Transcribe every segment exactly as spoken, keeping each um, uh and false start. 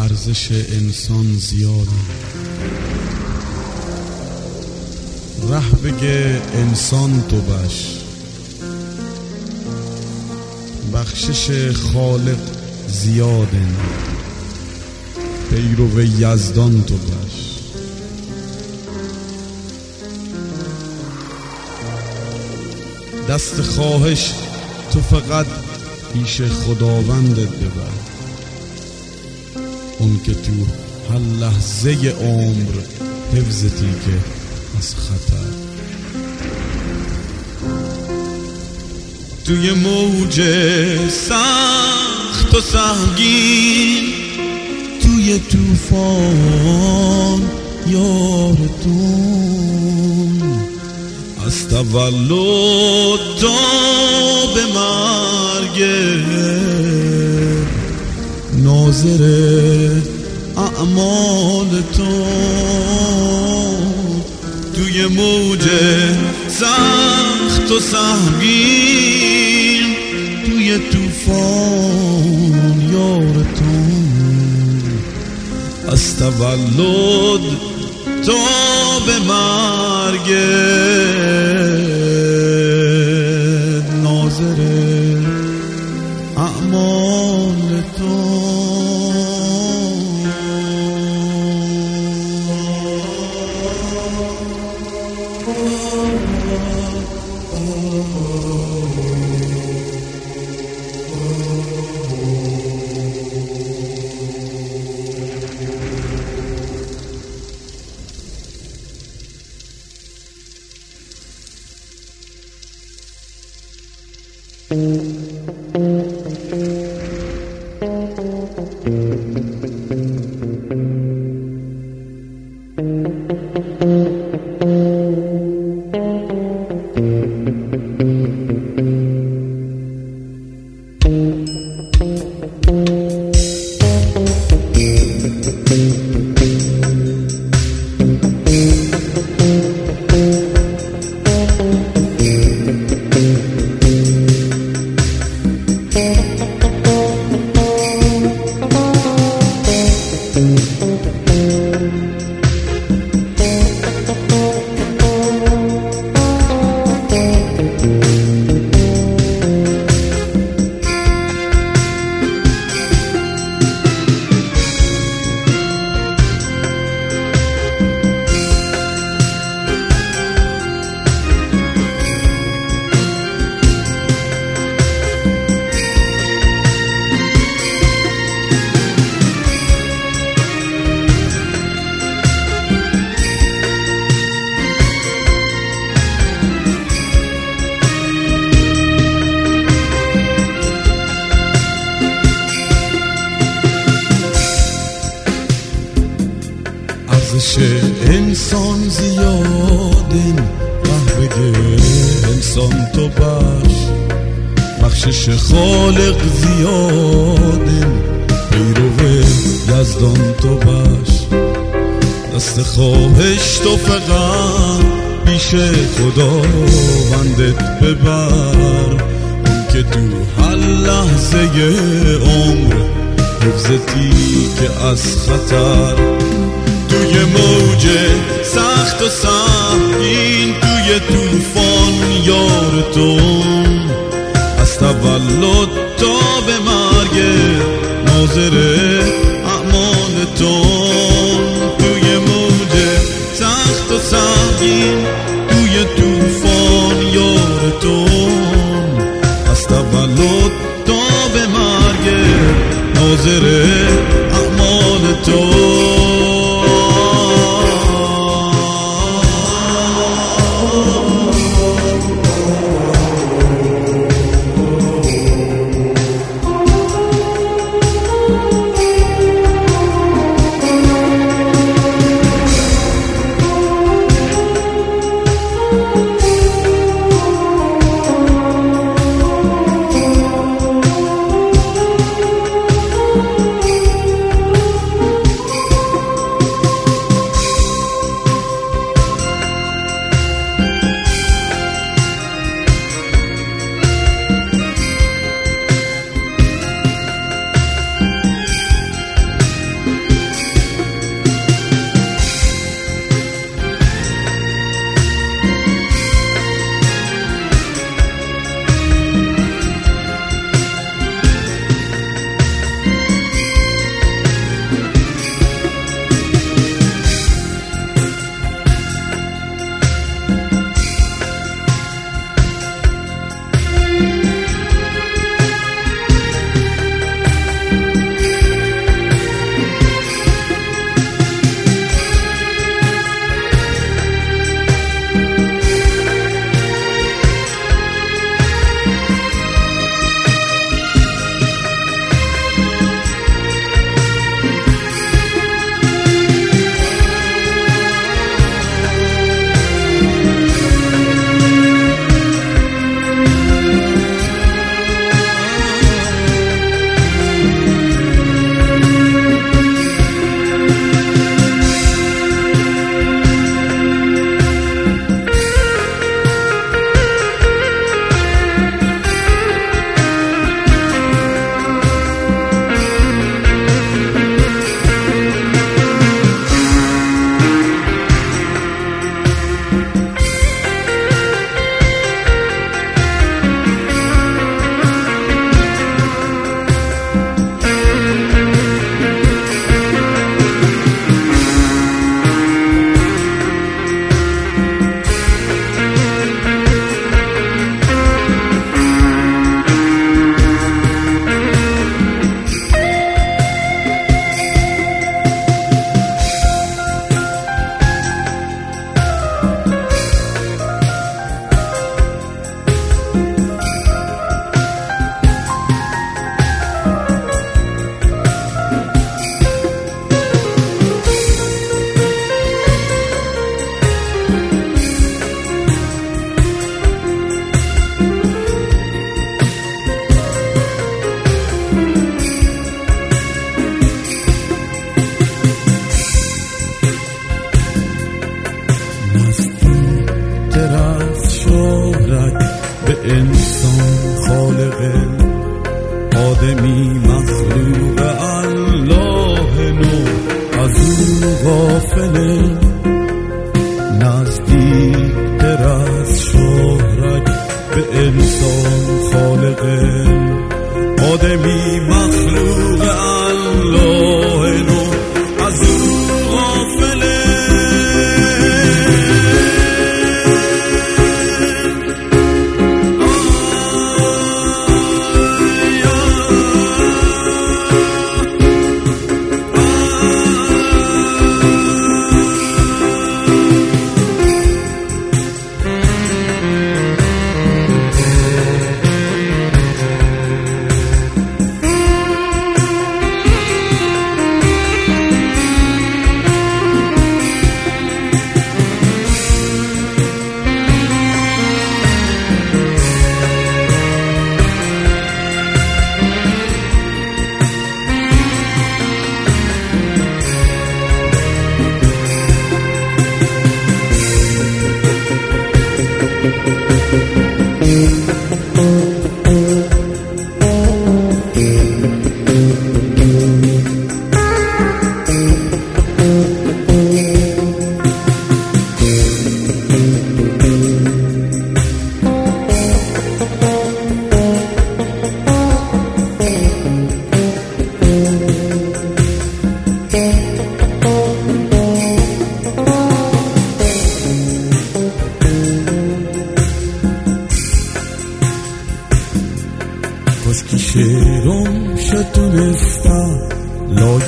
ارزش انسان زیاده. ره بگه انسان تو باش، بخشش خالق زیاده. پیرو یزدان تو باش. دست خواهش تو فقط پیش خداوندت ببر، اون که تو هر لحظه عمر حفظتی که از خطر. توی موج سخت و سنگین، توی طوفان یارتون، از تولد تا به مرگ ناظر اعمالتون. توی موج سخت و سهمگین، توی طوفان یارتون، از تولد تا به مرگ ناظر اعمالتون. ارزش انسان زیادن، ره بگه انسان تو باش، بخشش خالق زیادن، پیرو یزدان تو باش. دست خواهش تو فقط پیش خداوندت ببر، اون که تو هر لحظه عمر حفظتی که از خطر. توی موج سخت و سهمگین، توی طوفان یارتون، از تولد تا به مرگ ناظر اعمالتون. توی موج سخت و سهمگین، توی طوفان یارتون، از تولد تا به مرگ ناظر اعمالتون.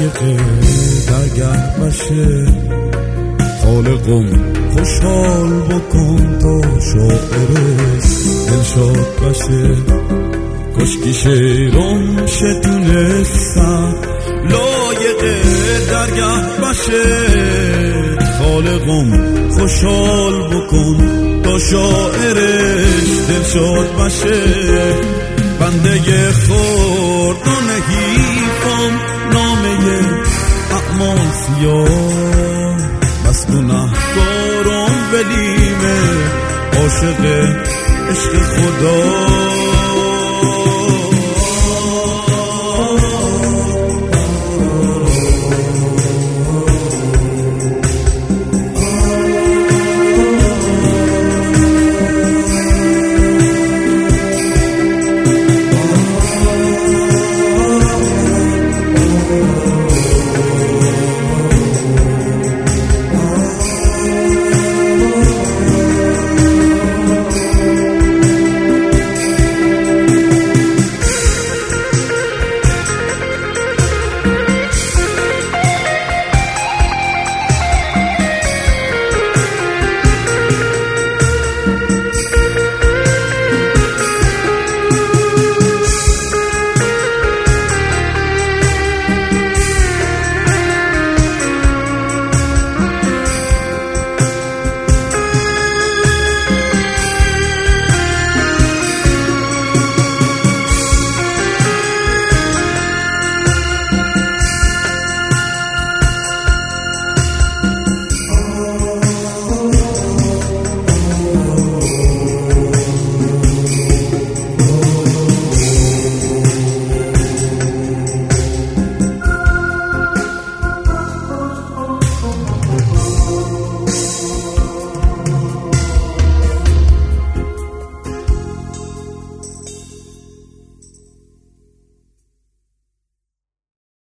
لایق درگه بشه. خالقم خوشحال بکن تا شاعرش دلشاد بشه. کشکی شیرم شتونستم لایق درگه بشه. خالقم خوشحال بکن تا شاعرش دلشاد بشه. بنده خورد و نحیفم نامه اعمال سیاه. بس گناهکارم ولیمه عاشق عشق خدا.